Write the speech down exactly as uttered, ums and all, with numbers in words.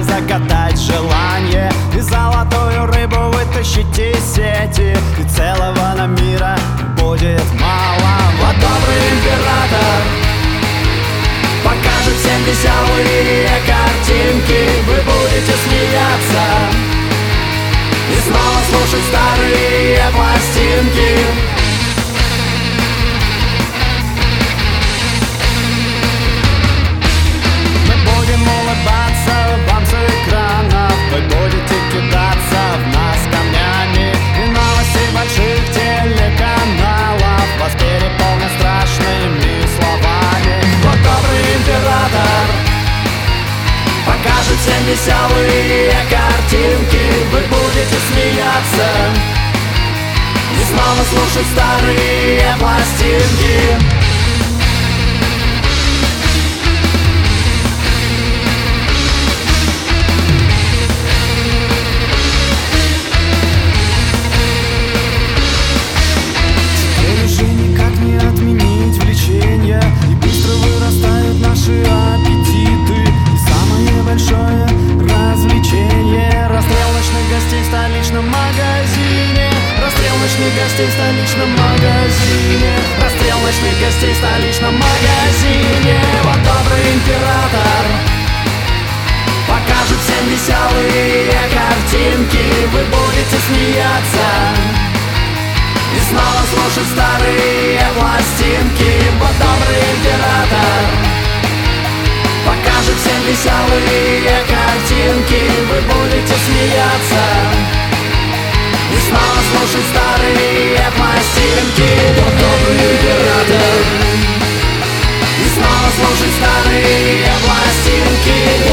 загадать желание и золотую рыбу вытащить из сети, и целого на мира будет мало. Вот добрый император покажет всем веселые картинки. Вы будете смеяться и снова слушать старые пластинки. Мы будем улыбаться вам с экранов, вы будете кидаться в нас камнями, и новости больших телеканалов вас переполнят страшными словами. Вот добрый император покажет всем веселые картинки. Вы будете смеяться и снова слушать старые пластинки. Теперь уже никак не отменить влечения, и быстро вырастают наши аппетиты. И самое большое развлечение — расстрел ночных гостей в столичном магазине. Расстрел ночных гостей в столичном магазине. Расстрел ночных гостей в столичном магазине. Вот добрый император покажет всем веселые картинки. Вы будете смеяться и снова слушать старые пластинки. Вот добрый император покажет всем веселые картинки. Вы будете смеяться и снова слушать старые пластинки. Вот добрый император и снова слушать старые пластинки.